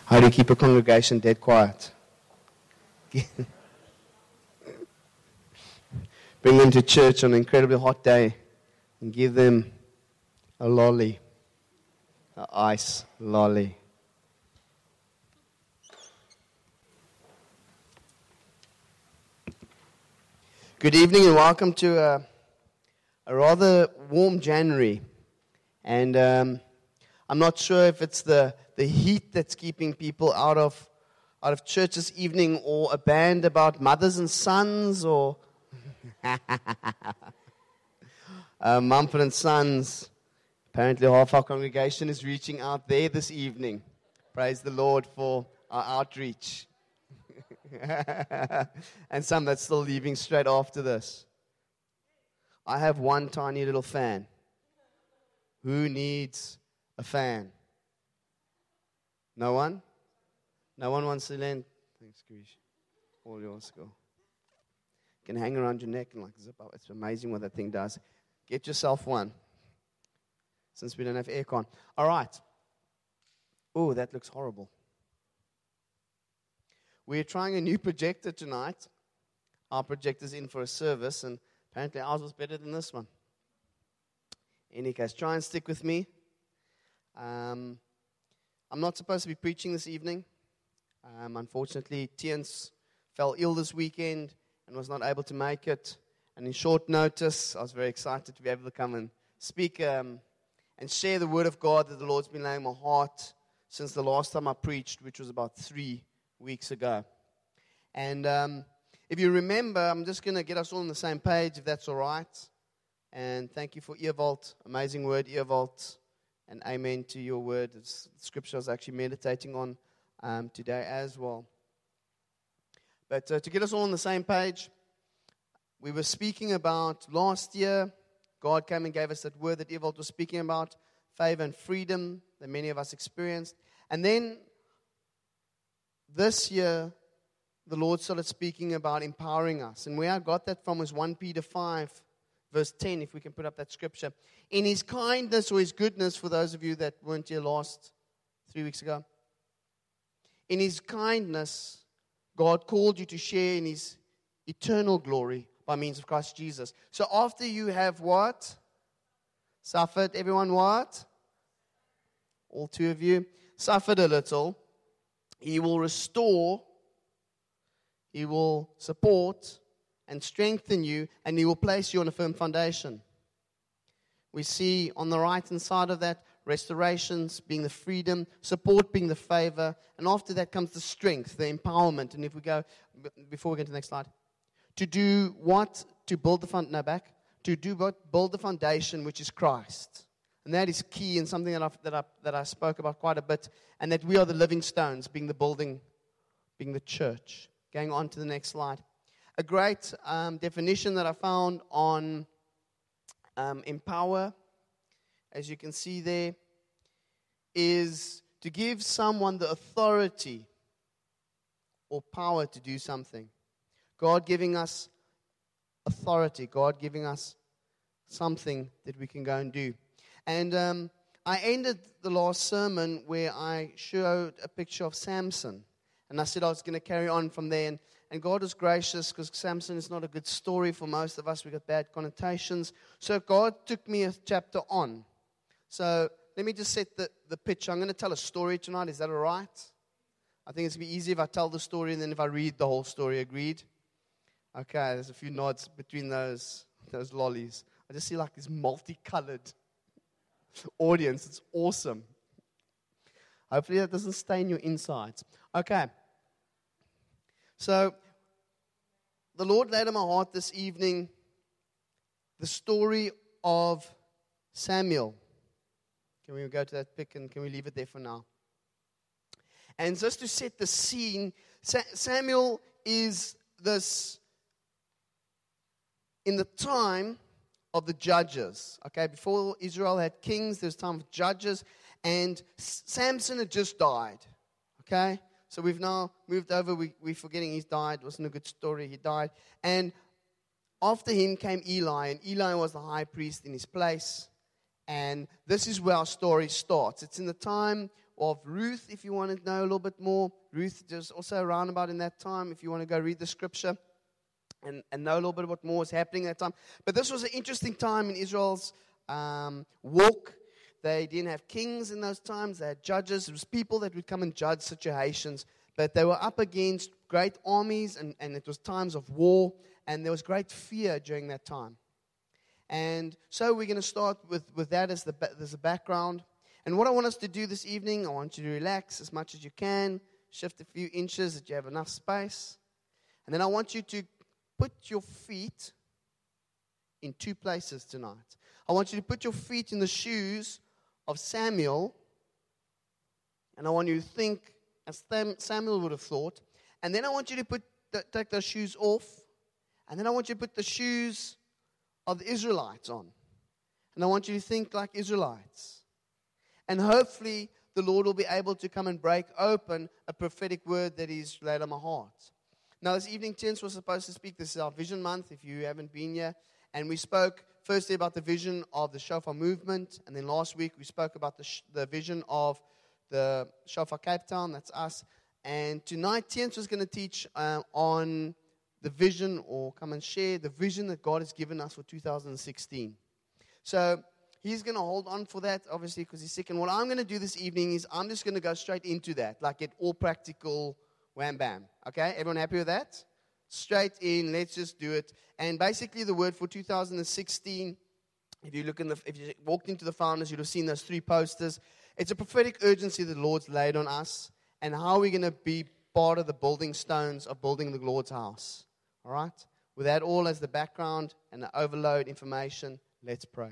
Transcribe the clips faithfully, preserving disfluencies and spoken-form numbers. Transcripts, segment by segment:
How do you keep a congregation dead quiet? Bring them to church on an incredibly hot day and give them a lolly, an ice lolly. Good evening and welcome to a, a rather warm January. And um, I'm not sure if it's the, the heat that's keeping people out of out of church this evening, or a band about mothers and sons, or uh, Mumford and Sons. Apparently half our congregation is reaching out there this evening. Praise the Lord for our outreach. And some that's still leaving straight after this. I have one tiny little fan. Who needs a fan? No one? No one wants to lend? Thanks, Krish. All yours, go. You can hang around your neck and like zip up. It's amazing what that thing does. Get yourself one. Since we don't have aircon. All right. Oh, that looks horrible. We're trying a new projector tonight. Our projector's in for a service, and apparently ours was better than this one. In any case, try and stick with me. Um, I'm not supposed to be preaching this evening. Um, unfortunately, Tiens fell ill this weekend and was not able to make it. And in short notice, I was very excited to be able to come and speak um, and share the word of God that the Lord's been laying on my heart since the last time I preached, which was about three weeks ago. And um, if you remember, I'm just going to get us all on the same page, if that's all right. And thank you for Earvolt, amazing word, Earvolt, and amen to your word. It's the scripture I was actually meditating on um, today as well. But uh, to get us all on the same page, we were speaking about last year, God came and gave us that word that Earvolt was speaking about, favor and freedom that many of us experienced. And then this year, the Lord started speaking about empowering us. And where I got that from was First Peter five, verse ten, if we can put up that scripture. In His kindness or His goodness, for those of you that weren't here last three weeks ago, in His kindness, God called you to share in His eternal glory by means of Christ Jesus. So after you have what? Suffered. Everyone what? All two of you. Suffered a little. He will restore, He will support and strengthen you, and He will place you on a firm foundation. We see on the right-hand side of that, restorations being the freedom, support being the favor, and after that comes the strength, the empowerment. And if we go, before we get to the next slide, to do what? To build the fund, no back, to do what? Build the foundation, which is Christ. And that is key and something that I that I that I spoke about quite a bit. And that we are the living stones, being the building, being the church. Going on to the next slide. A great um, definition that I found on um, empower, as you can see there, is to give someone the authority or power to do something. God giving us authority. God giving us something that we can go and do. And um, I ended the last sermon where I showed a picture of Samson. And I said I was going to carry on from there. And, and God was gracious because Samson is not a good story for most of us. We got bad connotations. So God took me a chapter on. So let me just set the, the picture. I'm going to tell a story tonight. Is that all right? I think it's going to be easy if I tell the story and then if I read the whole story. Agreed? Okay, there's a few nods between those, those lollies. I just see like this multicolored audience. It's awesome. Hopefully that doesn't stain your insides. Okay. So, the Lord laid on my heart this evening the story of Samuel. Can we go to that pic and can we leave it there for now? And just to set the scene, Sa- Samuel is this, in the time of the judges. Okay, before Israel had kings, there was time of judges, and Samson had just died. Okay, so we've now moved over. We, we're forgetting he's died. It wasn't a good story. He died, and after him came Eli, and Eli was the high priest in his place. And this is where our story starts. It's in the time of Ruth if you want to know a little bit more. Ruth is also around about in that time if you want to go read the scripture and, and know a little bit what more was happening at that time. But this was an interesting time in Israel's um, walk. They didn't have kings in those times. They had judges. It was people that would come and judge situations. But they were up against great armies, and, and it was times of war, and there was great fear during that time. And so we're going to start with, with that as the, as the background. And what I want us to do this evening, I want you to relax as much as you can, shift a few inches that you have enough space. And then I want you to put your feet in two places tonight. I want you to put your feet in the shoes of Samuel, and I want you to think as Samuel would have thought. And then I want you to put take those shoes off, and then I want you to put the shoes of the Israelites on. And I want you to think like Israelites. And hopefully the Lord will be able to come and break open a prophetic word that He's laid on my heart. Now this evening, Terence was supposed to speak. This is our Vision Month, if you haven't been here. And we spoke firstly about the vision of the Shofar movement. And then last week we spoke about the, sh- the vision of the Shofar Cape Town. That's us. And tonight, Terence was going to teach uh, on the vision, or come and share the vision that God has given us for two thousand sixteen. So he's going to hold on for that, obviously, because he's sick. And what I'm going to do this evening is I'm just going to go straight into that, like get all practical, wham bam. Okay, everyone happy with that? Straight in, let's just do it. And basically, the word for two thousand sixteen, if you look in the, if you walked into the founders, you'd have seen those three posters. It's a prophetic urgency that the Lord's laid on us, and how we're going to be part of the building stones of building the Lord's house. All right? With that all as the background and the overload information, let's pray.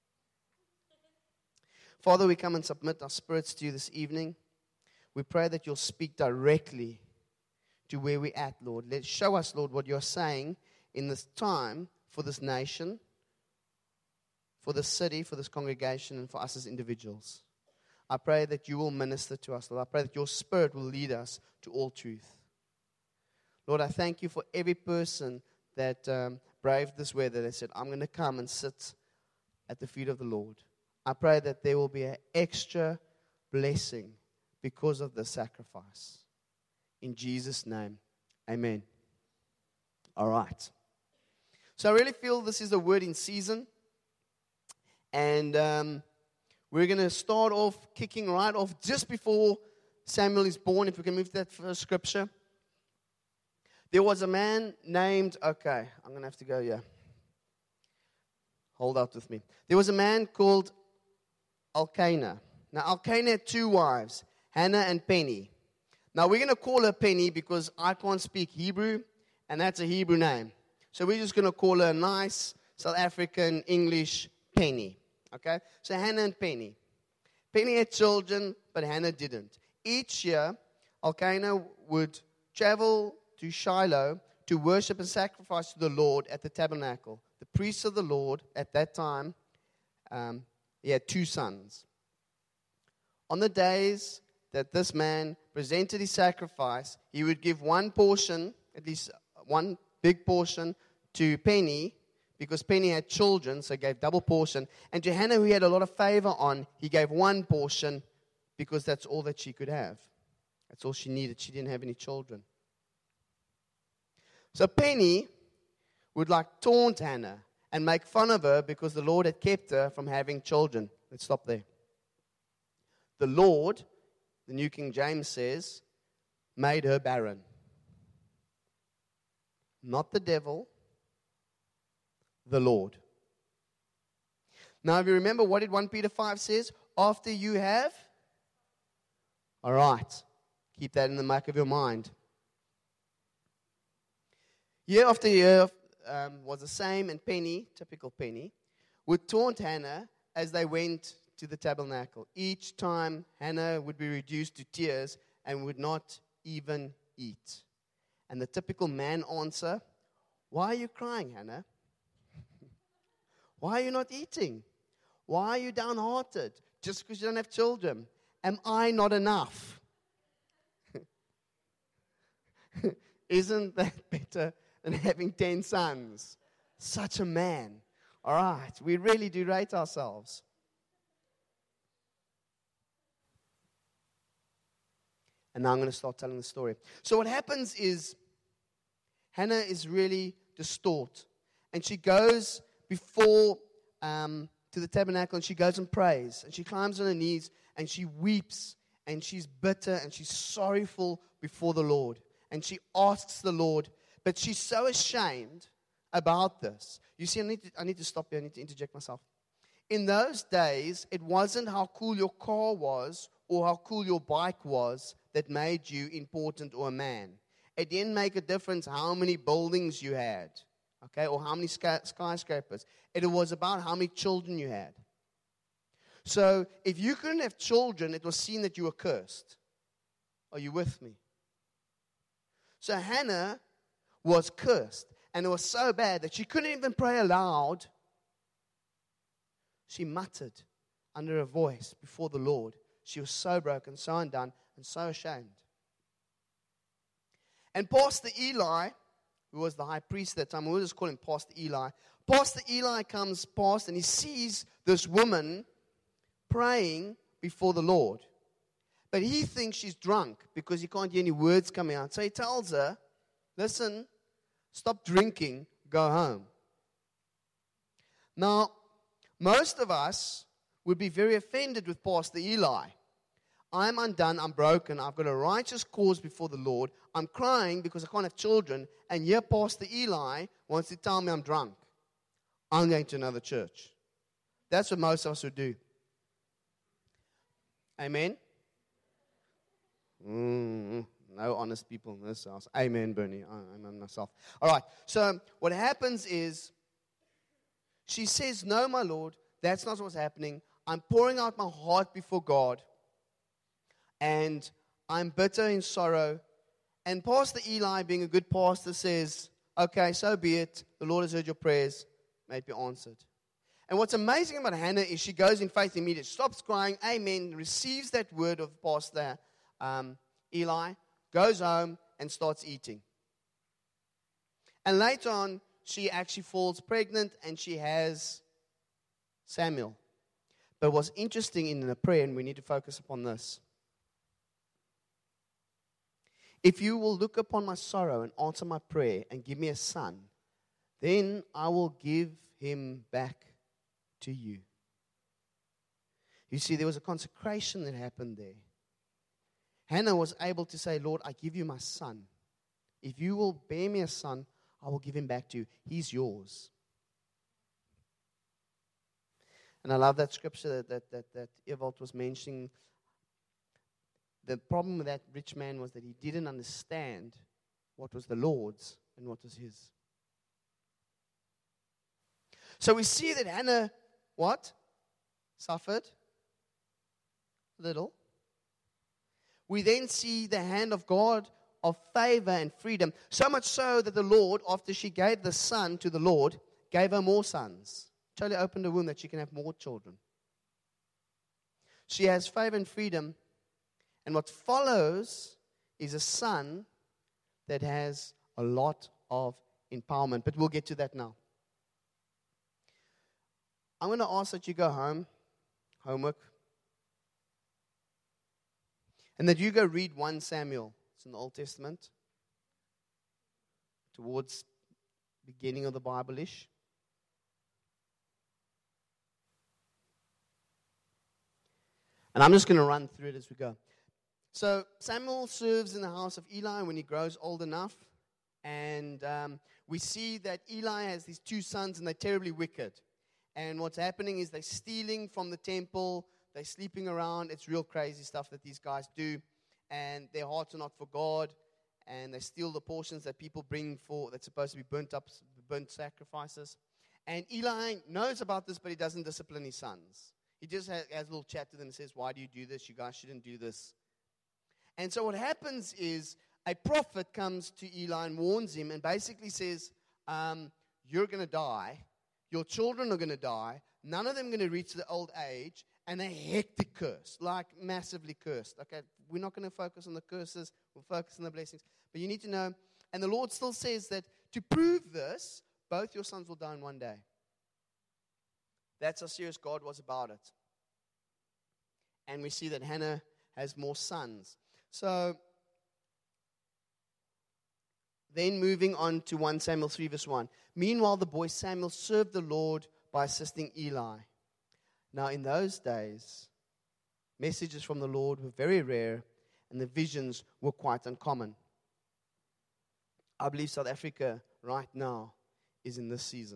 Father, we come and submit our spirits to you this evening. We pray that you'll speak directly to where we're at, Lord. Let's show us, Lord, what you're saying in this time for this nation, for this city, for this congregation, and for us as individuals. I pray that you will minister to us, Lord. I pray that your Spirit will lead us to all truth. Lord, I thank you for every person that um, braved this weather. They said, I'm going to come and sit at the feet of the Lord. I pray that there will be an extra blessing because of the sacrifice. In Jesus' name, amen. All right. So I really feel this is a word in season. And um, we're going to start off kicking right off just before Samuel is born. If we can move to that first scripture. There was a man named, okay, I'm going to have to go here. Hold out with me. There was a man called Elkanah. Now, Elkanah had two wives, Hannah and Penny. Now, we're going to call her Penny because I can't speak Hebrew, and that's a Hebrew name. So we're just going to call her a nice South African English Penny. Okay? So Hannah and Penny. Penny had children, but Hannah didn't. Each year, Elkanah would travel to Shiloh to worship and sacrifice to the Lord at the tabernacle. The priests of the Lord at that time, um, he had two sons. On the days that this man presented his sacrifice, he would give one portion, at least one big portion, to Penny, because Penny had children, so he gave double portion. And to Hannah, who he had a lot of favor on, he gave one portion, because that's all that she could have. That's all she needed. She didn't have any children. So Penny would like taunt Hannah and make fun of her because the Lord had kept her from having children. Let's stop there. The Lord, the New King James says, made her barren. Not the devil, the Lord. Now, if you remember, what did First Peter five says? After you have? All right. Keep that in the back of your mind. Year after year um, was the same, and Penny, typical Penny, would taunt Hannah as they went to the tabernacle. Each time, Hannah would be reduced to tears and would not even eat. And the typical man answer, why are you crying, Hannah? Why are you not eating? Why are you downhearted? Just because you don't have children? Am I not enough? Isn't that better than having ten sons? Such a man. All right, we really do rate ourselves. And now I'm going to start telling the story. So what happens is Hannah is really distraught. And she goes before um, to the tabernacle and she goes and prays. And she climbs on her knees and she weeps. And she's bitter and she's sorrowful before the Lord. And she asks the Lord. But she's so ashamed about this. You see, I need to, I need to stop here. I need to interject myself. In those days, it wasn't how cool your car was or how cool your bike was that made you important or a man. It didn't make a difference how many buildings you had, okay, or how many skyscrapers. It was about how many children you had. So if you couldn't have children, it was seen that you were cursed. Are you with me? So Hannah was cursed, and it was so bad that she couldn't even pray aloud. She muttered under her voice before the Lord. She was so broken, so undone, and so ashamed. And Pastor Eli, who was the high priest at that time, we always call him Pastor Eli. Pastor Eli comes past and he sees this woman praying before the Lord. But he thinks she's drunk because he can't hear any words coming out. So he tells her, listen, stop drinking, go home. Now, most of us would be very offended with Pastor Eli. I'm undone, I'm broken, I've got a righteous cause before the Lord. I'm crying because I can't have children. And here Pastor Eli wants to tell me I'm drunk. I'm going to another church. That's what most of us would do. Amen? Mm, no honest people in this house. Amen, Bernie. I, I'm myself. All right. So what happens is she says, no, my Lord, that's not what's happening. I'm pouring out my heart before God. And I'm bitter in sorrow. And Pastor Eli, being a good pastor, says, okay, so be it. The Lord has heard your prayers. May it be answered. And what's amazing about Hannah is she goes in faith immediately, stops crying, amen, receives that word of Pastor um, Eli, goes home and starts eating. And later on, she actually falls pregnant and she has Samuel. But what's interesting in the prayer, and we need to focus upon this, if you will look upon my sorrow and answer my prayer and give me a son, then I will give him back to you. You see, there was a consecration that happened there. Hannah was able to say, Lord, I give you my son. If you will bear me a son, I will give him back to you. He's yours. And I love that scripture that, that, that, that Ewald was mentioning. The problem with that rich man was that he didn't understand what was the Lord's and what was his. So we see that Hannah, what? Suffered a little. We then see the hand of God of favor and freedom. So much so that the Lord, after she gave the son to the Lord, gave her more sons. Totally opened the womb that she can have more children. She has favor and freedom. And what follows is a son that has a lot of empowerment. But we'll get to that now. I'm going to ask that you go home, homework, and that you go read First Samuel. It's in the Old Testament, towards the beginning of the Bible-ish. And I'm just going to run through it as we go. So Samuel serves in the house of Eli when he grows old enough. And um, we see that Eli has these two sons and they're terribly wicked. And what's happening is they're stealing from the temple. They're sleeping around. It's real crazy stuff that these guys do. And their hearts are not for God. And they steal the portions that people bring for, that's supposed to be burnt up, burnt sacrifices. And Eli knows about this, but he doesn't discipline his sons. He just has, has a little chat to them and says, why do you do this? You guys shouldn't do this. And so what happens is a prophet comes to Eli and warns him and basically says, um, you're going to die. Your children are going to die. None of them are going to reach the old age. And a hectic curse, like massively cursed. Okay, we're not going to focus on the curses. We'll focus on the blessings. But you need to know, and the Lord still says that to prove this, both your sons will die in one day. That's how serious God was about it. And we see that Hannah has more sons. So, then moving on to First Samuel three, verse one. Meanwhile, the boy Samuel served the Lord by assisting Eli. Now, in those days, messages from the Lord were very rare, and the visions were quite uncommon. I believe South Africa right now is in this season.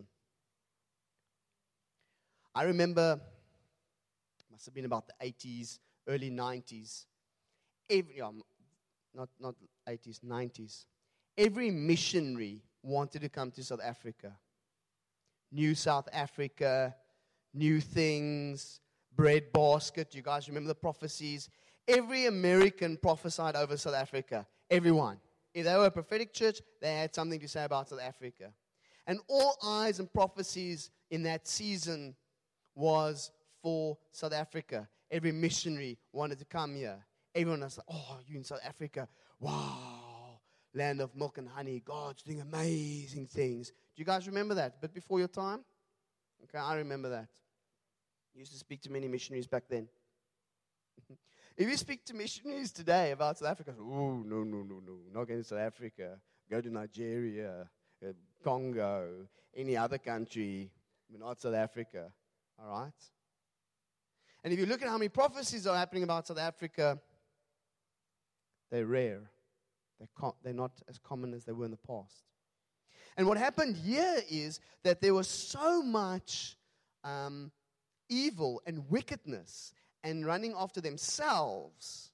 I remember, it must have been about the eighties, early nineties. Every, yeah, not, not eighties, nineties. Every missionary wanted to come to South Africa. New South Africa, new things, bread basket. You guys remember the prophecies? Every American prophesied over South Africa. Everyone. If they were a prophetic church, they had something to say about South Africa. And all eyes and prophecies in that season was for South Africa. Every missionary wanted to come here. Everyone was like, oh, you in South Africa? Wow. Land of milk and honey. God's doing amazing things. Do you guys remember that? But before your time? Okay, I remember that. I used to speak to many missionaries back then. If you speak to missionaries today about South Africa, oh, no, no, no, no, not going to South Africa. Go to Nigeria, uh, Congo, any other country, but not South Africa. All right? And if you look at how many prophecies are happening about South Africa, they're rare. They're, com- they're not as common as they were in the past. And what happened here is that there was so much um, evil and wickedness and running after themselves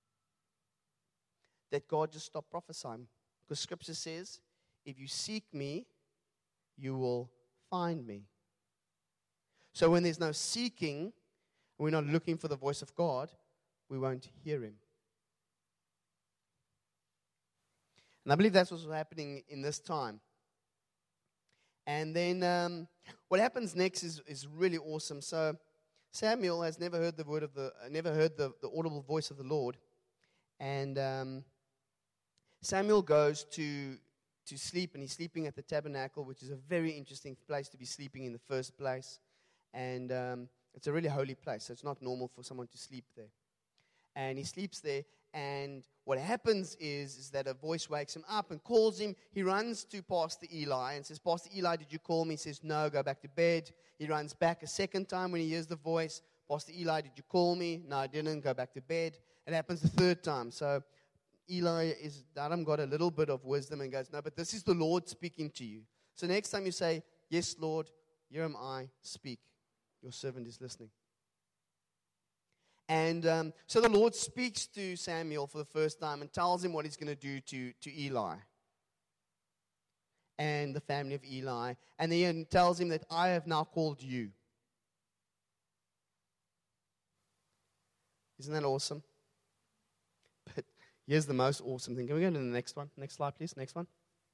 that God just stopped prophesying. Because Scripture says, if you seek me, you will find me. So when there's no seeking, we're not looking for the voice of God, we won't hear him. And I believe that's what's happening in this time. And then um, what happens next is, is really awesome. So Samuel has never heard the word of the, uh, never heard the, the audible voice of the Lord, and um, Samuel goes to to sleep, and he's sleeping at the tabernacle, which is a very interesting place to be sleeping in the first place, and um, it's a really holy place. So it's not normal for someone to sleep there, and he sleeps there. And what happens is, is that a voice wakes him up and calls him. He runs to Pastor Eli and says, Pastor Eli, did you call me? He says, no, go back to bed. He runs back a second time when he hears the voice. Pastor Eli, did you call me? No, I didn't. Go back to bed. It happens the third time. So Eli is, Adam got a little bit of wisdom and goes, no, but this is the Lord speaking to you. So next time you say, yes, Lord, here am I, speak. Your servant is listening. And um, so the Lord speaks to Samuel for the first time and tells him what he's going to do to, to Eli and the family of Eli. And then tells him that I have now called you. Isn't that awesome? But here's the most awesome thing. Can we go to the next one? Next slide, please. Next one.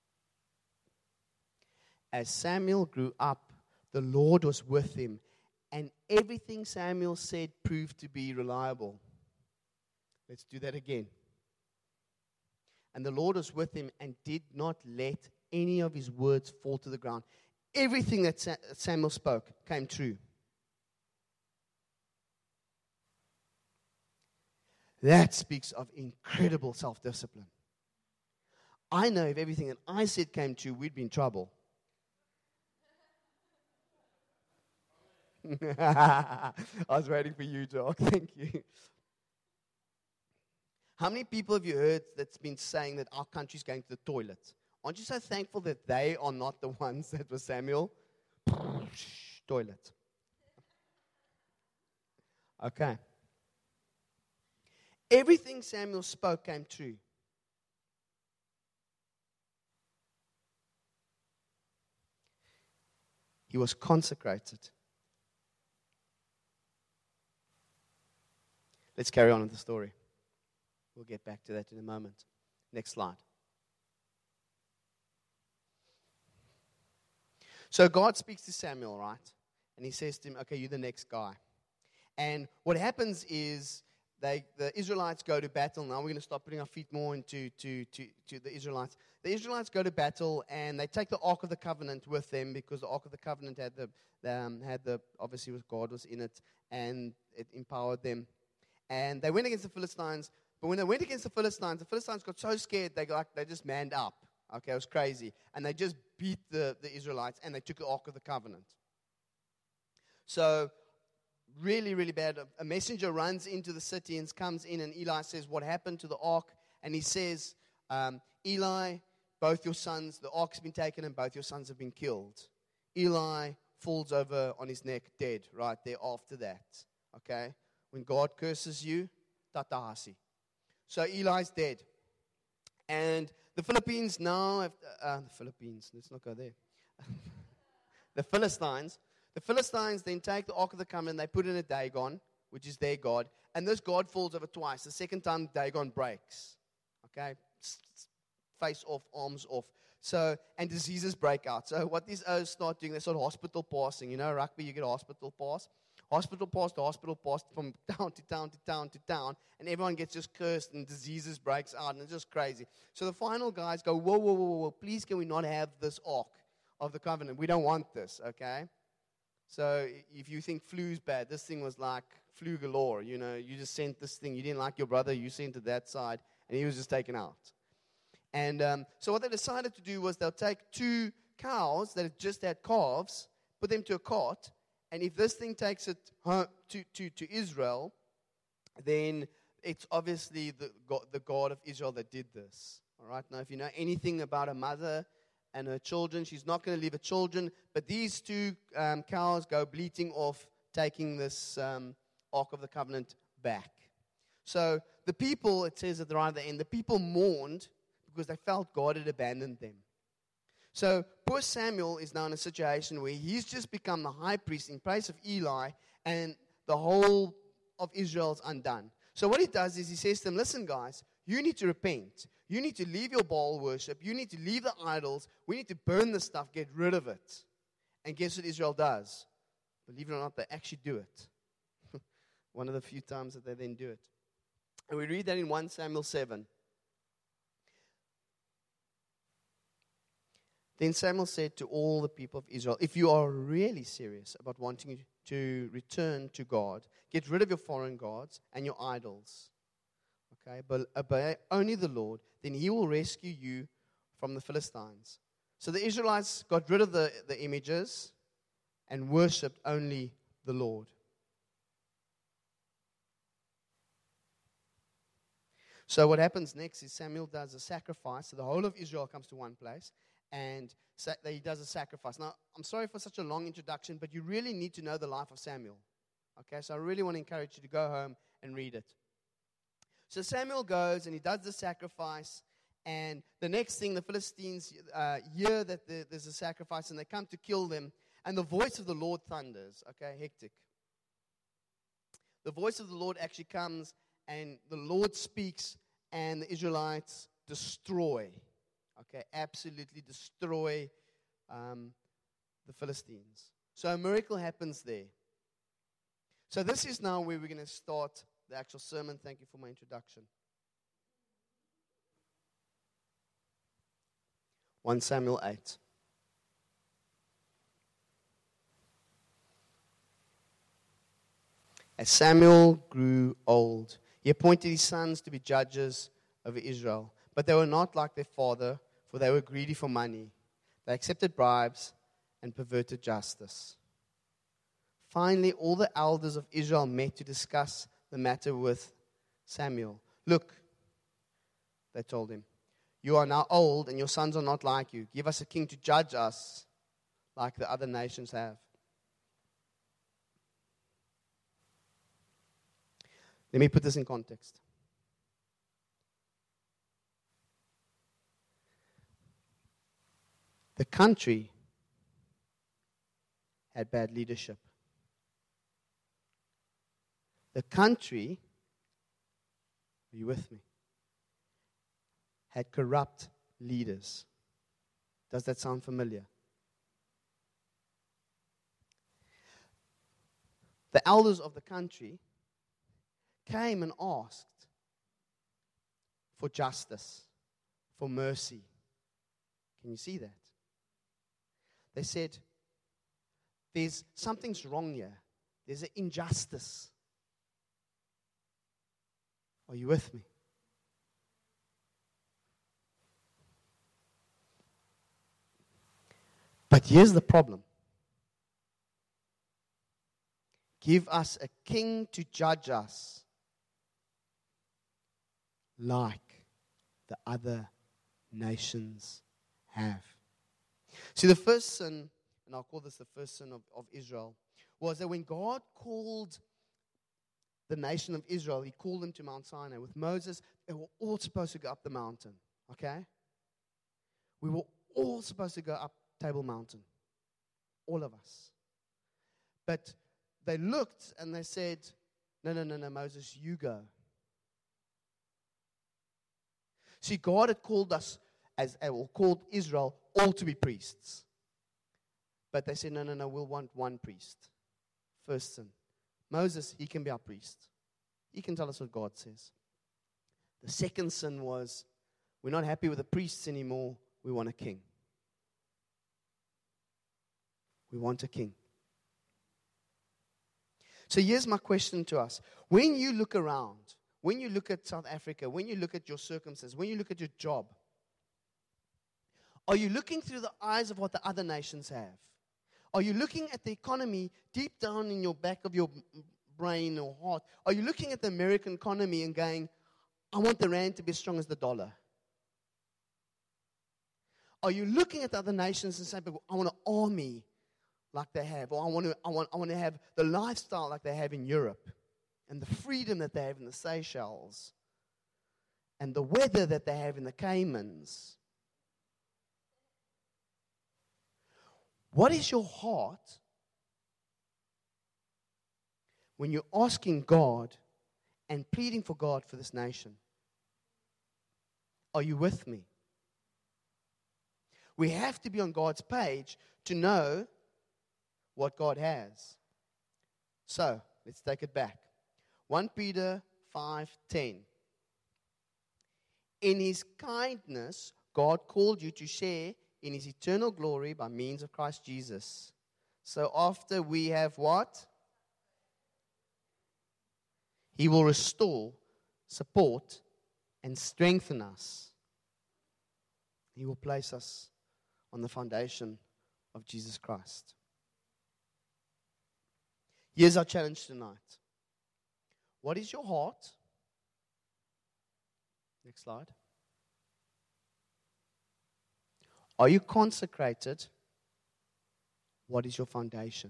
As Samuel grew up, the Lord was with him. And everything Samuel said proved to be reliable. Let's do that again. And the Lord was with him and did not let any of his words fall to the ground. Everything that Sa- Samuel spoke came true. That speaks of incredible self-discipline. I know if everything that I said came true, we'd be in trouble. I was waiting for you, Doc. Thank you. How many people have you heard that's been saying that our country's going to the toilet? Aren't you so thankful that they are not the ones that were Samuel? Toilet. Okay. Everything Samuel spoke came true. He was consecrated. Let's carry on with the story. We'll get back to that in a moment. Next slide. So God speaks to Samuel, right? And he says to him, okay, you're the next guy. And what happens is they, the Israelites go to battle. Now we're going to start putting our feet more into to, to, to the Israelites. The Israelites go to battle, and they take the Ark of the Covenant with them because the Ark of the Covenant had the, um, had the obviously God was in it, and it empowered them. And they went against the Philistines, But when they went against the Philistines, the Philistines got so scared, they got, they just manned up. Okay, it was crazy. And they just beat the, the Israelites, and they took the Ark of the Covenant. So, really, really bad. A messenger runs into the city and comes in, and Eli says, what happened to the Ark? And he says, um, Eli, both your sons, the Ark's been taken, and both your sons have been killed. Eli falls over on his neck, dead, right there after that. Okay? When God curses you, tatahasi. So Eli's dead. And the Philippines now, have, uh, the Philippines, let's not go there. The Philistines, the Philistines then take the Ark of the Covenant and they put in a Dagon, which is their God. And this God falls over twice. The second time, Dagon breaks. Okay? Face off, arms off. So, and diseases break out. So what these O's start doing, they start hospital passing. You know, rugby, you get a hospital pass. Hospital pass to hospital pass from town to town to town to town. And everyone gets just cursed and diseases breaks out. And it's just crazy. So the final guys go, whoa, whoa, whoa, whoa, please can we not have this Ark of the Covenant? We don't want this, okay? So if you think flu's bad, this thing was like flu galore. You know, you just sent this thing. You didn't like your brother. You sent it that side. And he was just taken out. And um, so what they decided to do was they'll take two cows that had just had calves, put them to a cart, and if this thing takes it home to, to, to Israel, then it's obviously the God, the God of Israel that did this. All right? Now, if you know anything about a mother and her children, she's not going to leave her children, but these two um, cows go bleating off, taking this um, Ark of the Covenant back. So the people, it says at the right of the end, the people mourned because they felt God had abandoned them. So poor Samuel is now in a situation where he's just become the high priest in place of Eli, and the whole of Israel is undone. So what he does is he says to them, listen guys, you need to repent. You need to leave your Baal worship. You need to leave the idols. We need to burn the stuff, get rid of it. And guess what Israel does? Believe it or not, they actually do it. One of the few times that they then do it. And we read that in First Samuel seven. Then Samuel said to all the people of Israel, if you are really serious about wanting to return to God, get rid of your foreign gods and your idols. Okay, but obey only the Lord, then he will rescue you from the Philistines. So the Israelites got rid of the, the images and worshipped only the Lord. So what happens next is Samuel does a sacrifice. So the whole of Israel comes to one place. And he does a sacrifice. Now, I'm sorry for such a long introduction, but you really need to know the life of Samuel. Okay, so I really want to encourage you to go home and read it. So Samuel goes and he does the sacrifice. And the next thing, the Philistines uh, hear that the, there's a sacrifice and they come to kill them. And the voice of the Lord thunders. Okay, hectic. The voice of the Lord actually comes and the Lord speaks and the Israelites destroy. Okay, absolutely destroy um, the Philistines. So a miracle happens there. So this is now where we're going to start the actual sermon. Thank you for my introduction. First Samuel eight. As Samuel grew old, he appointed his sons to be judges over Israel. But they were not like their father, for they were greedy for money. They accepted bribes and perverted justice. Finally, all the elders of Israel met to discuss the matter with Samuel. Look, they told him, you are now old and your sons are not like you. Give us a king to judge us like the other nations have. Let me put this in context. The country had bad leadership. The country, are you with me? Had corrupt leaders. Does that sound familiar? The elders of the country came and asked for justice, for mercy. Can you see that? They said, there's something's wrong here. There's an injustice. Are you with me? But here's the problem. Give us a king to judge us like the other nations have. See, the first sin, and I'll call this the first sin of, of Israel, was that when God called the nation of Israel, He called them to Mount Sinai. With Moses, they were all supposed to go up the mountain. Okay? We were all supposed to go up Table Mountain. All of us. But they looked and they said, no, no, no, no, Moses, you go. See, God had called us, as or called Israel, all to be priests. But they said, no, no, no, we'll want one priest. First sin. Moses, he can be our priest. He can tell us what God says. The second sin was, we're not happy with the priests anymore. We want a king. We want a king. So here's my question to us. When you look around, when you look at South Africa, when you look at your circumstances, when you look at your job, are you looking through the eyes of what the other nations have? Are you looking at the economy deep down in your back of your brain or heart? Are you looking at the American economy and going, I want the rand to be as strong as the dollar? Are you looking at the other nations and saying, I want an army like they have, or I want to, I want, I want to have the lifestyle like they have in Europe, and the freedom that they have in the Seychelles, and the weather that they have in the Caymans? What is your heart when you're asking God and pleading for God for this nation? Are you with me? We have to be on God's page to know what God has. So, let's take it back. First Peter five ten. In His kindness, God called you to share in His eternal glory by means of Christ Jesus. So after we have what? He will restore, support, and strengthen us. He will place us on the foundation of Jesus Christ. Here's our challenge tonight. What is your heart? Next slide. Are you consecrated? What is your foundation?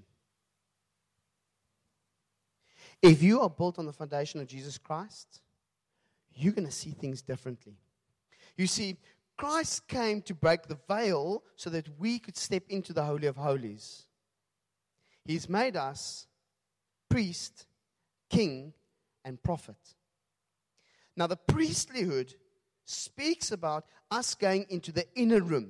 If you are built on the foundation of Jesus Christ, you're going to see things differently. You see, Christ came to break the veil so that we could step into the Holy of Holies. He's made us priest, king, and prophet. Now, the priestlyhood speaks about us going into the inner room.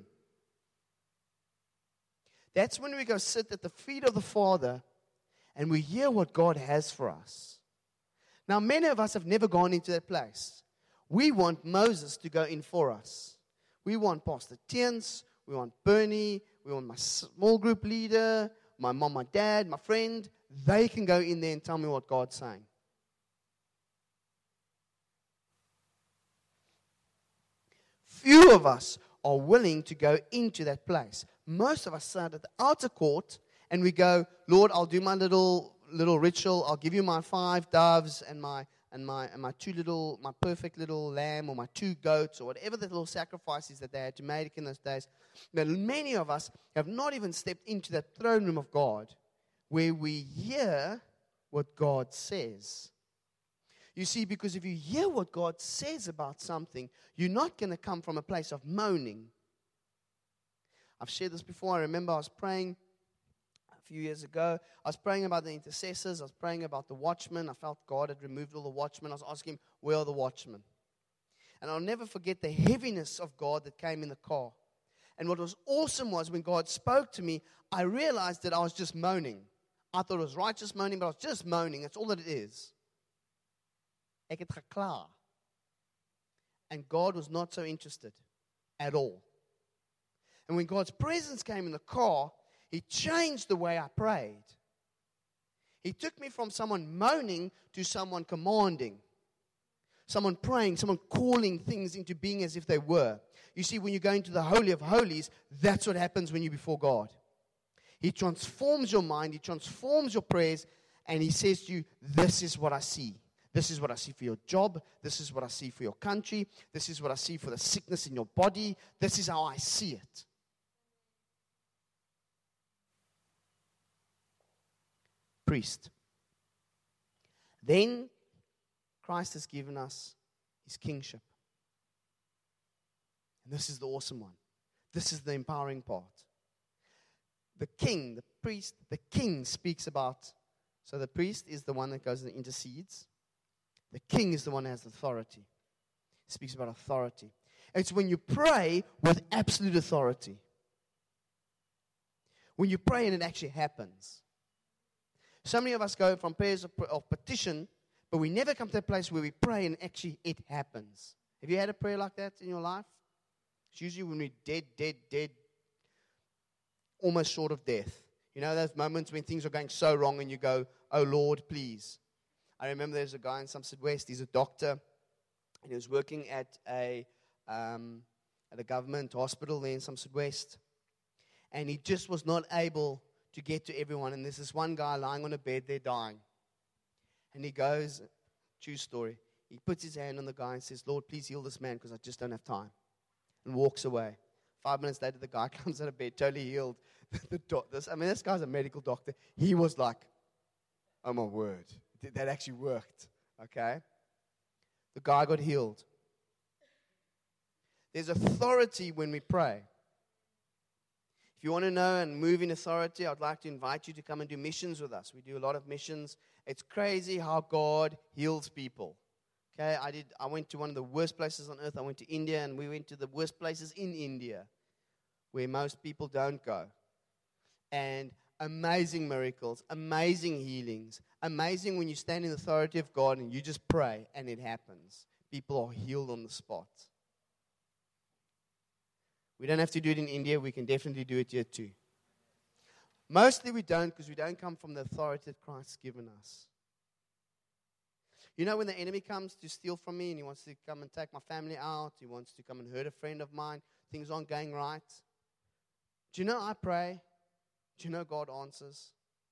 That's when we go sit at the feet of the Father and we hear what God has for us. Now, many of us have never gone into that place. We want Moses to go in for us. We want Pastor Tiens, we want Bernie, we want my small group leader, my mom, my dad, my friend. They can go in there and tell me what God's saying. Few of us are willing to go into that place. Most of us sit at the outer court and we go, Lord, I'll do my little little ritual. I'll give you my five doves and my and my and my two little, my perfect little lamb or my two goats or whatever the little sacrifices that they had to make in those days. But many of us have not even stepped into that throne room of God where we hear what God says. You see, because if you hear what God says about something, you're not going to come from a place of moaning. I've shared this before. I remember I was praying a few years ago. I was praying about the intercessors. I was praying about the watchmen. I felt God had removed all the watchmen. I was asking Him, where are the watchmen? And I'll never forget the heaviness of God that came in the car. And what was awesome was when God spoke to me, I realized that I was just moaning. I thought it was righteous moaning, but I was just moaning. That's all that it is. Ek het gekla. And God was not so interested at all. And when God's presence came in the car, He changed the way I prayed. He took me from someone moaning to someone commanding. Someone praying, someone calling things into being as if they were. You see, when you go into the Holy of Holies, that's what happens when you're before God. He transforms your mind. He transforms your prayers. And He says to you, this is what I see. This is what I see for your job. This is what I see for your country. This is what I see for the sickness in your body. This is how I see it. Priest. Then Christ has given us His kingship. And this is the awesome one. This is the empowering part. The king, the priest, the king speaks about, so the priest is the one that goes and intercedes. The king is the one that has authority. He speaks about authority. It's when you pray with absolute authority. When you pray and it actually happens. So many of us go from prayers of, of petition, but we never come to a place where we pray and actually it happens. Have you had a prayer like that in your life? It's usually when we're dead, dead, dead, almost short of death. You know those moments when things are going so wrong and you go, oh Lord, please. I remember there's a guy in Somerset West, he's a doctor, and he was working at a um, at a government hospital there in Somerset West. And he just was not able to get to everyone. And there's this one guy lying on a bed there dying. And he goes, true story, he puts his hand on the guy and says, Lord, please heal this man because I just don't have time. And walks away. Five minutes later, the guy comes out of bed, totally healed. the doc- this, I mean, this guy's a medical doctor. He was like, oh my word, that actually worked. Okay? The guy got healed. There's authority when we pray. If you want to know and move in authority, I'd like to invite you to come and do missions with us. We do a lot of missions. It's crazy how God heals people. Okay, I did. I went to one of the worst places on earth. I went to India, and we went to the worst places in India, where most people don't go. And amazing miracles, amazing healings, amazing when you stand in the authority of God and you just pray and it happens. People are healed on the spot. We don't have to do it in India. We can definitely do it here too. Mostly we don't because we don't come from the authority that Christ's given us. You know, when the enemy comes to steal from me and he wants to come and take my family out, he wants to come and hurt a friend of mine, things aren't going right. Do you know I pray? Do you know God answers?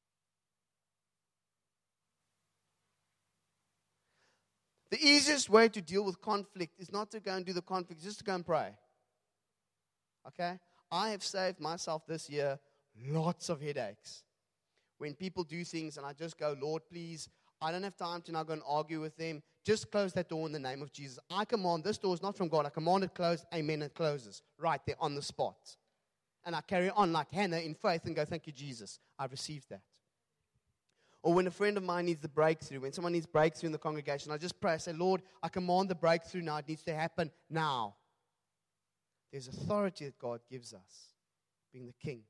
The easiest way to deal with conflict is not to go and do the conflict, just to go and pray. Okay? I have saved myself this year lots of headaches. When people do things and I just go, Lord, please, I don't have time to now go and argue with them. Just close that door in the name of Jesus. I command, this door is not from God. I command it closed. Amen, it closes. Right there on the spot. And I carry on like Hannah in faith and go, thank you, Jesus. I've received that. Or when a friend of mine needs the breakthrough, when someone needs breakthrough in the congregation, I just pray. I say, Lord, I command the breakthrough now. It needs to happen now. There's authority that God gives us, being the king.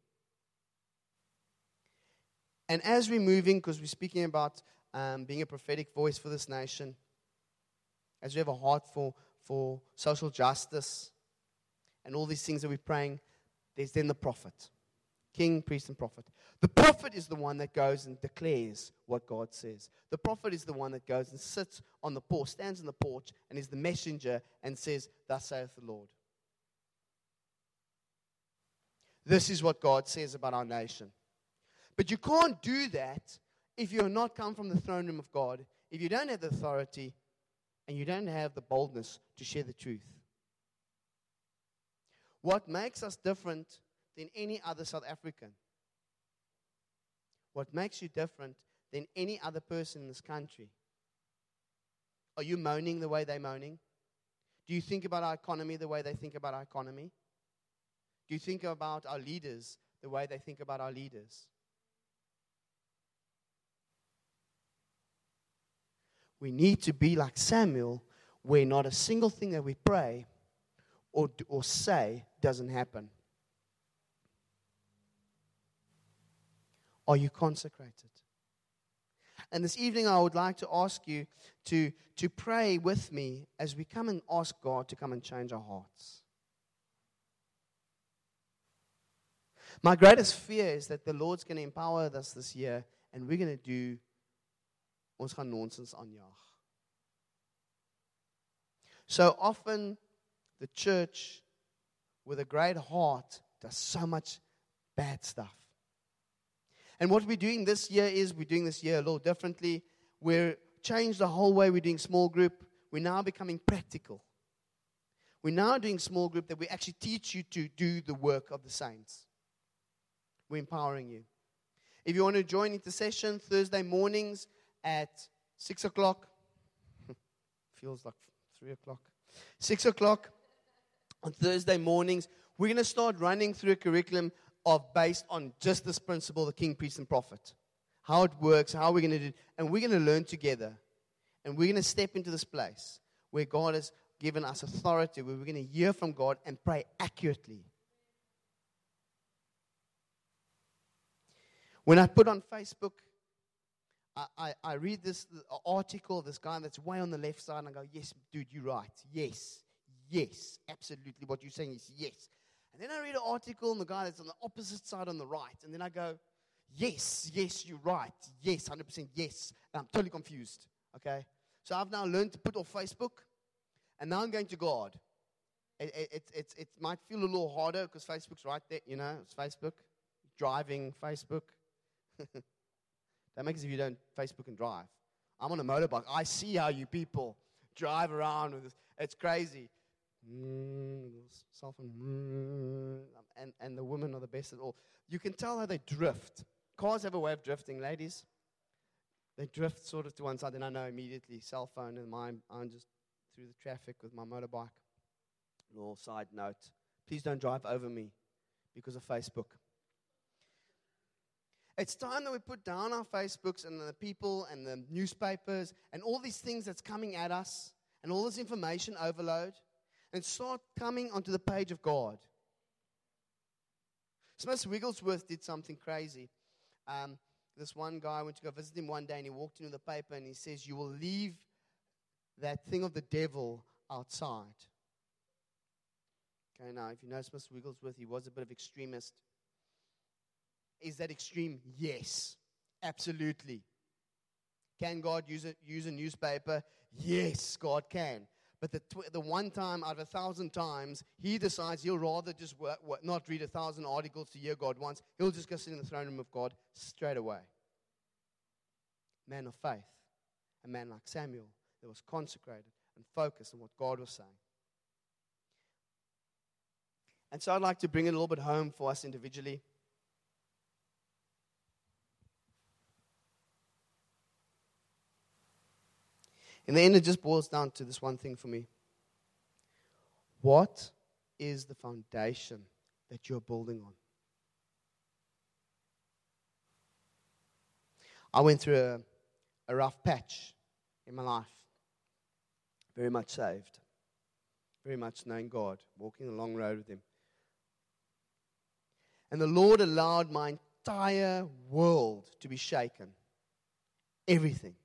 And as we're moving, because we're speaking about um, being a prophetic voice for this nation, as we have a heart for, for social justice and all these things that we're praying, there's then the prophet. King, priest, and prophet. The prophet is the one that goes and declares what God says. The prophet is the one that goes and sits on the porch, stands on the porch, and is the messenger and says, thus saith the Lord. This is what God says about our nation. But you can't do that if you're not come from the throne room of God, if you don't have the authority, and you don't have the boldness to share the truth. What makes us different than any other South African? What makes you different than any other person in this country? Are you moaning the way they're moaning? Do you think about our economy the way they think about our economy? Do you think about our leaders the way they think about our leaders? We need to be like Samuel, where not a single thing that we pray or, or say doesn't happen. Are you consecrated? And this evening I would like to ask you to, to pray with me as we come and ask God to come and change our hearts. My greatest fear is that the Lord's going to empower us this year and we're going to do ons gaan nonsens aanjaag. So often the church with a great heart does so much bad stuff. And what we're doing this year is we're doing this year a little differently. We're changed the whole way we're doing small group. We're now becoming practical. We're now doing small group that we actually teach you to do the work of the saints. We're empowering you. If you want to join intercession Thursday mornings at six o'clock, feels like three o'clock, six o'clock on Thursday mornings, we're going to start running through a curriculum of based on just this principle, the king, priest, and prophet. How it works, how we're going to do it, and we're going to learn together. And we're going to step into this place where God has given us authority, where we're going to hear from God and pray accurately. When I put on Facebook, I, I, I read this article, this guy that's way on the left side, and I go, yes, dude, you're right. Yes, yes, absolutely. What you're saying is yes. And then I read an article on the guy that's on the opposite side on the right, and then I go, yes, yes, you're right. Yes, one hundred percent yes. And I'm totally confused, okay? So I've now learned to put off Facebook, and now I'm going to God. It, it, it, it, it might feel a little harder because Facebook's right there, you know, it's Facebook. Driving, Facebook. That makes it if you don't Facebook and drive. I'm on a motorbike. I see how you people drive around with this. It's crazy. Mm, cell phone. Mm, and, and the women are the best at all. You can tell how they drift. Cars have a way of drifting, ladies. They drift sort of to one side, and I know immediately, cell phone and mine, I'm just through the traffic with my motorbike. Little side note. Please don't drive over me because of Facebook. It's time that we put down our Facebooks and the people and the newspapers and all these things that's coming at us and all this information overload and start coming onto the page of God. Smith Wigglesworth did something crazy. Um, this one guy went to go visit him one day, and he walked into the paper and he says, you will leave that thing of the devil outside. Okay, now if you know Smith Wigglesworth, he was a bit of extremist. Is that extreme? Yes, absolutely. Can God use a, use a newspaper? Yes, God can. But the tw- the one time out of a thousand times, he decides he'll rather just w- w- not read a thousand articles to hear God once. He'll just go sit in the throne room of God straight away. Man of faith. A man like Samuel that was consecrated and focused on what God was saying. And so I'd like to bring it a little bit home for us individually. In the end, it just boils down to this one thing for me. What is the foundation that you're building on? I went through a, a rough patch in my life. Very much saved. Very much knowing God. Walking the long road with Him. And the Lord allowed my entire world to be shaken. Everything.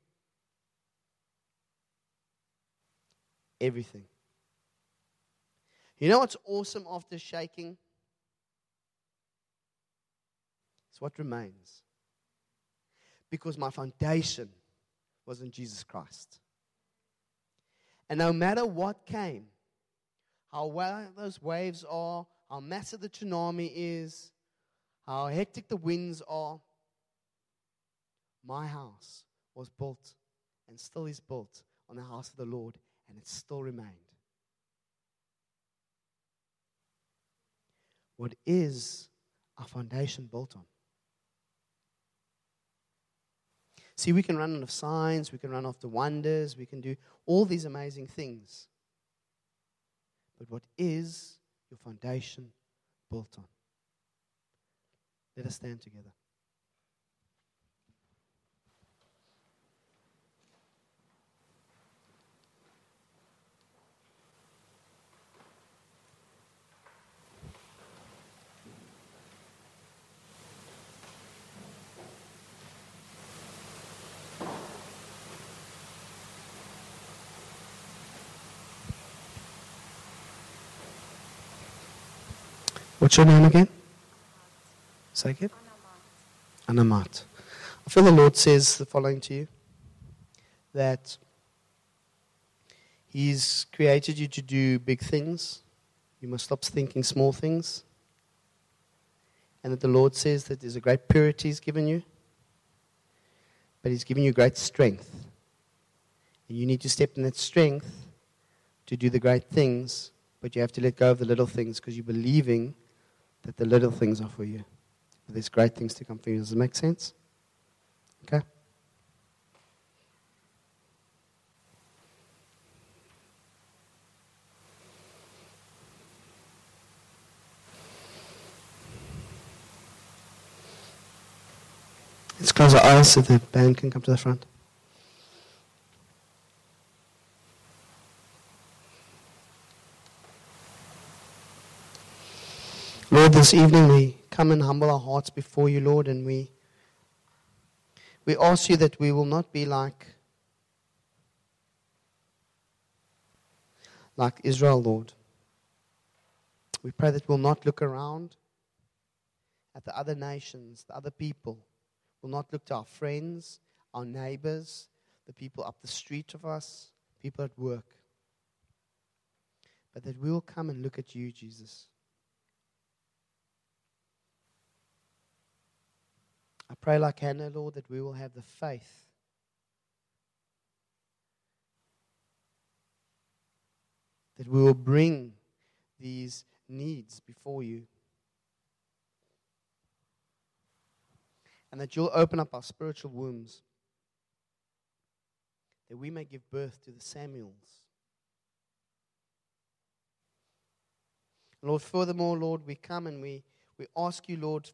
Everything. You know what's awesome after shaking? It's what remains. Because my foundation was in Jesus Christ. And no matter what came, how well those waves are, how massive the tsunami is, how hectic the winds are, my house was built and still is built on the house of the Lord. And it still remained. What is our foundation built on? See, we can run out of signs, we can run after wonders, we can do all these amazing things. But what is your foundation built on? Let us stand together. What's your name again? Say it. Anamat. I feel the Lord says the following to you. That He's created you to do big things. You must stop thinking small things. And that the Lord says that there's a great purity He's given you, but He's given you great strength. And you need to step in that strength to do the great things, but you have to let go of the little things because you're believing that the little things are for you. But there's great things to come for you. Does it make sense? Okay? Let's close our eyes so the band can come to the front. Lord, this evening we come and humble our hearts before you, Lord, and we we ask you that we will not be like like Israel, Lord. We pray that we'll not look around at the other nations, the other people. We'll not look to our friends, our neighbors, the people up the street of us, people at work. But that we will come and look at you, Jesus. I pray like Hannah, Lord, that we will have the faith that we will bring these needs before you. And that you'll open up our spiritual wombs, that we may give birth to the Samuels. Lord, furthermore, Lord, we come and we, we ask you, Lord,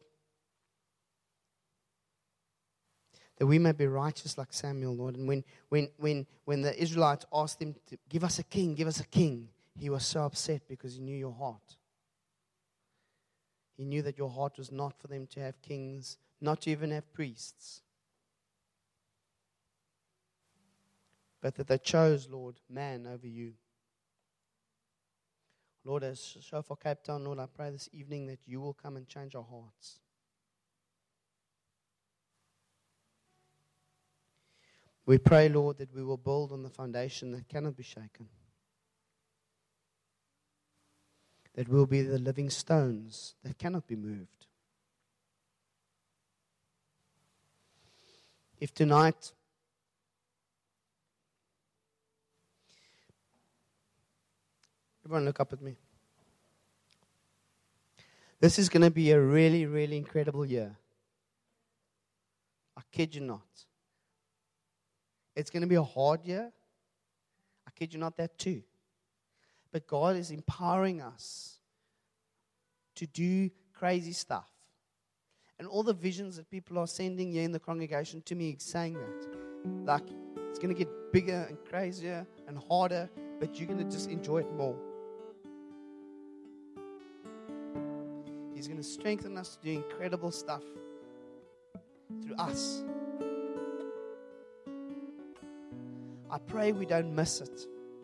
that we may be righteous like Samuel, Lord. And when, when, when, when the Israelites asked him to give us a king, give us a king, he was so upset because he knew your heart. He knew that your heart was not for them to have kings, not to even have priests. But that they chose, Lord, man over you. Lord, as Shofar Cape Town, Lord, I pray this evening that you will come and change our hearts. We pray, Lord, that we will build on the foundation that cannot be shaken. That we'll be the living stones that cannot be moved. If tonight everyone look up at me. This is going to be a really, really incredible year. I kid you not. It's going to be a hard year. I kid you not, that too. But God is empowering us to do crazy stuff. And all the visions that people are sending here in the congregation to me saying that. Like, it's going to get bigger and crazier and harder, but you're going to just enjoy it more. He's going to strengthen us to do incredible stuff through us. I pray we don't miss it.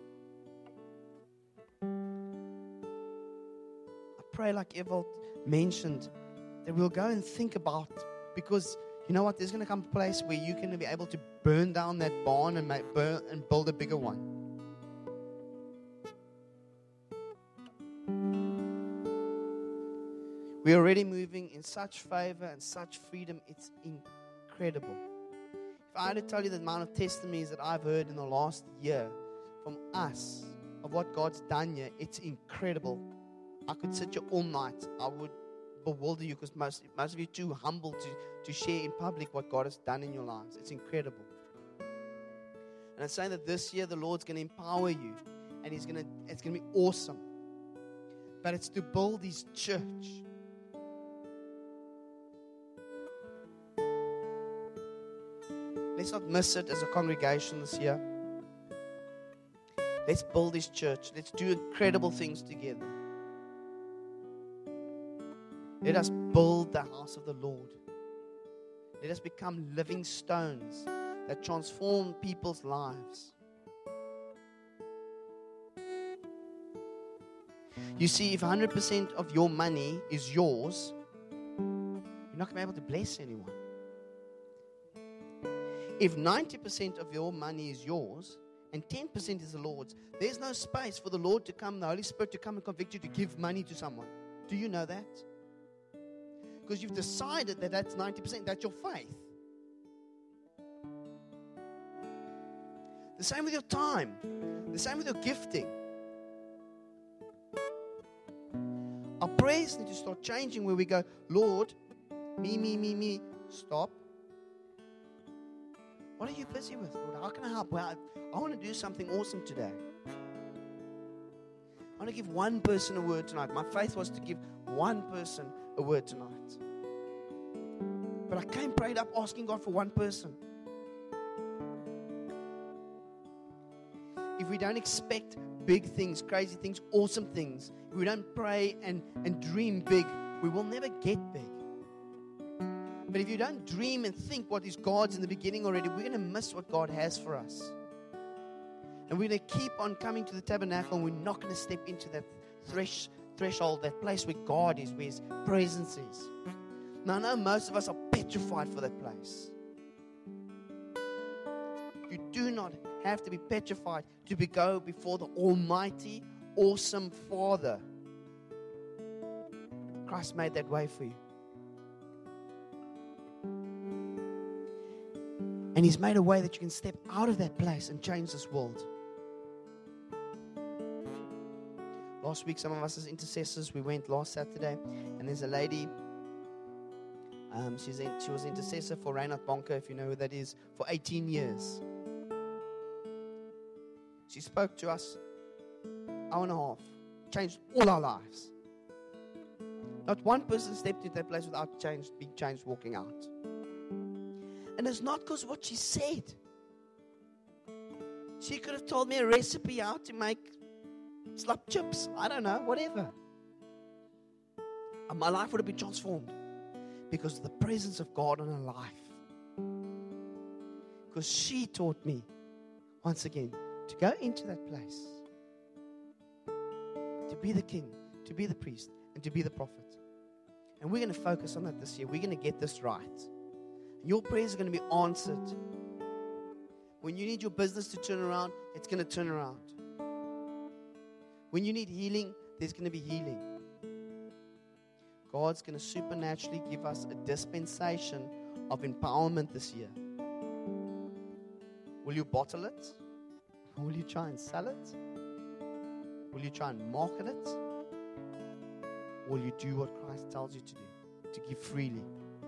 I pray, like Ewald mentioned, that we'll go and think about, because you know what, there's going to come a place where you're going to be able to burn down that barn and make, burn, and build a bigger one. We're already moving in such favor and such freedom. It's incredible. If I had to tell you the amount of testimonies that I've heard in the last year from us of what God's done here, it's incredible. I could sit here all night. I would bewilder you because most, most of you are too humble to, to share in public what God has done in your lives. It's incredible. And I'm saying that this year the Lord's going to empower you, and He's going to, it's going to be awesome. But it's to build His church. Let's not miss it as a congregation this year. Let's build His church. Let's do incredible things together. Let us build the house of the Lord. Let us become living stones that transform people's lives. You see, if one hundred percent of your money is yours, you're not going to be able to bless anyone. If ninety percent of your money is yours and ten percent is the Lord's, there's no space for the Lord to come, the Holy Spirit to come and convict you to give money to someone. Do you know that? because you've decided that that's ninety percent. That's your faith. The same with your time. The same with your gifting. Our prayers need to start changing where we go, Lord, me, me, me, me. Stop. What are you busy with, Lord? How can I help? Well, I, I want to do something awesome today. I want to give one person a word tonight. My faith was to give one person a word tonight. But I came prayed up asking God for one person. If we don't expect big things, crazy things, awesome things, if we don't pray and, and dream big, we will never get big. But if you don't dream and think what is God's in the beginning already, we're going to miss what God has for us. And we're going to keep on coming to the tabernacle, and we're not going to step into that thresh, threshold, that place where God is, where His presence is. Now, I know most of us are petrified for that place. You do not have to be petrified to be go before the almighty, awesome Father. Christ made that way for you. And He's made a way that you can step out of that place and change this world. Last week, some of us as intercessors, we went last Saturday, and there's a lady, um, she's in, she was intercessor for Reinhard Bonke, if you know who that is, for eighteen years. She spoke to us hour and a half, changed all our lives. Not one person stepped into that place without changed, being changed walking out. And it's not because of what she said. She could have told me a recipe how to make slap chips. I don't know, whatever. And my life would have been transformed because of the presence of God in her life. Because she taught me, once again, to go into that place, to be the king, to be the priest, and to be the prophet. And we're going to focus on that this year. We're going to get this right. And your prayers are going to be answered. When you need your business to turn around, it's going to turn around. When you need healing, there's going to be healing. God's going to supernaturally give us a dispensation of empowerment this year. Will you bottle it? Or will you try and sell it? Will you try and market it? Or will you do what Christ tells you to do? To give freely.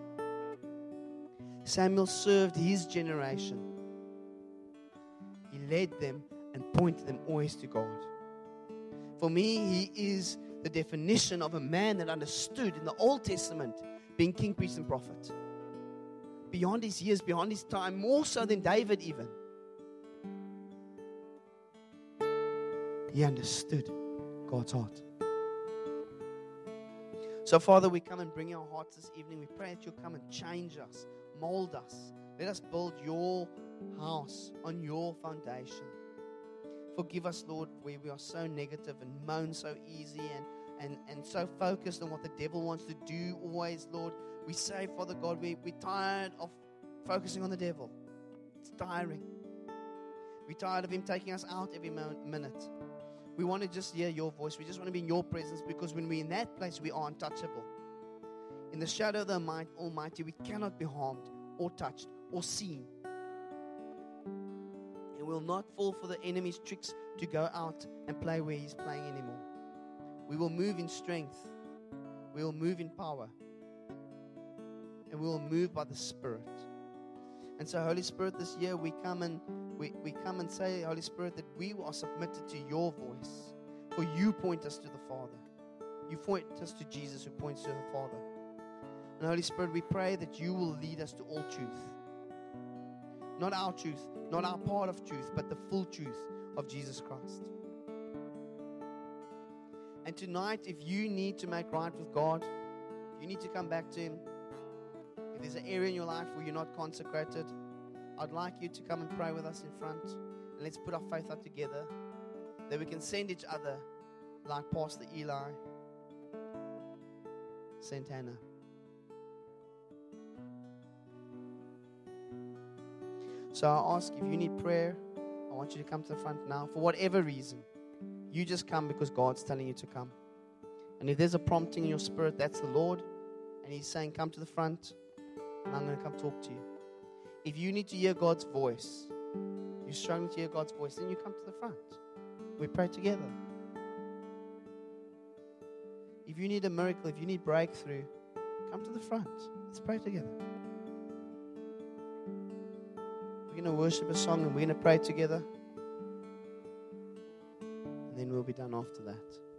Samuel served his generation. He led them and pointed them always to God. For me, he is the definition of a man that understood in the Old Testament being king, priest, and prophet. Beyond his years, beyond his time, more so than David even. He understood God's heart. So, Father, we come and bring our hearts this evening. We pray that you'll come and change us, mold us. Let us build your house on your foundation. Forgive us, Lord, where we are so negative and moan so easy and, and, and so focused on what the devil wants to do always, Lord. We say, Father God, we, we're tired of focusing on the devil. It's tiring. We're tired of him taking us out every minute. We want to just hear your voice. We just want to be in your presence, because when we're in that place, we are untouchable. In the shadow of the Almighty, we cannot be harmed or touched or seen. And we'll not fall for the enemy's tricks to go out and play where he's playing anymore. We will move in strength. We will move in power. And we will move by the Spirit. And so, Holy Spirit, this year we come and we, we come and say, Holy Spirit, that we are submitted to your voice. For you point us to the Father. You point us to Jesus, who points to the Father. And Holy Spirit, we pray that you will lead us to all truth. Not our truth, not our part of truth, but the full truth of Jesus Christ. And tonight, if you need to make right with God, if you need to come back to Him, if there's an area in your life where you're not consecrated, I'd like you to come and pray with us in front. And let's put our faith up together, that we can send each other like Pastor Eli sent Hannah. So I ask, if you need prayer, I want you to come to the front now. For whatever reason, you just come because God's telling you to come. And if there's a prompting in your spirit, that's the Lord. And He's saying, come to the front, and I'm going to come talk to you. If you need to hear God's voice, you're struggling to hear God's voice, then you come to the front. We pray together. If you need a miracle, if you need breakthrough, come to the front. Let's pray together. We're going to worship a song and we're going to pray together. And then we'll be done after that.